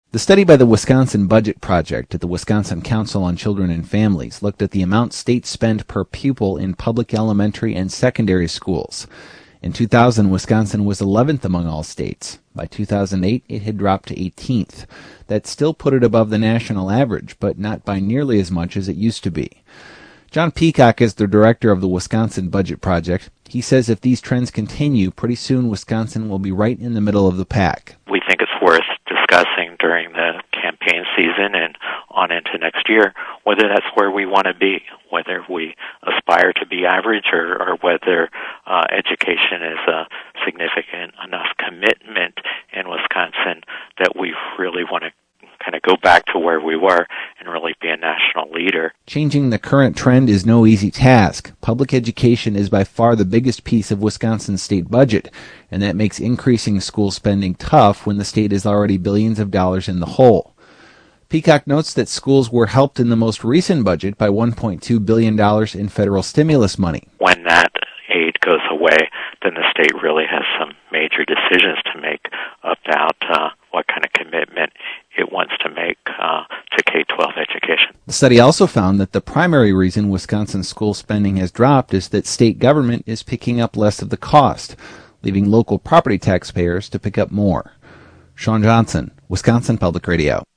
The study by the Wisconsin Budget Project at the Wisconsin Council on Children and Families looked at the amount states spend per pupil in public elementary and secondary schools. In 2000, Wisconsin was 11th among all states. By 2008, it had dropped to 18th. That still put it above the national average, but not by nearly as much as it used to be. John Peacock is the director of the Wisconsin Budget Project. He says if these trends continue, pretty soon Wisconsin will be right in the middle of the pack. We think it's worth discussing during the campaign season and on into next year whether that's where we want to be, whether we aspire to be average or whether education is a significant enough commitment in Wisconsin that we really want to kind of go back to where we were and really be a national leader. Changing the current trend is no easy task. Public education is by far the biggest piece of Wisconsin's state budget, and that makes increasing school spending tough when the state is already billions of dollars in the hole. Peacock notes that schools were helped in the most recent budget by $1.2 billion in federal stimulus money. When that aid goes away, then the state really has some major decisions to make about what kind of commitment it wants to make to K-12 education. The study also found that the primary reason Wisconsin school spending has dropped is that state government is picking up less of the cost, leaving local property taxpayers to pick up more. Sean Johnson, Wisconsin Public Radio.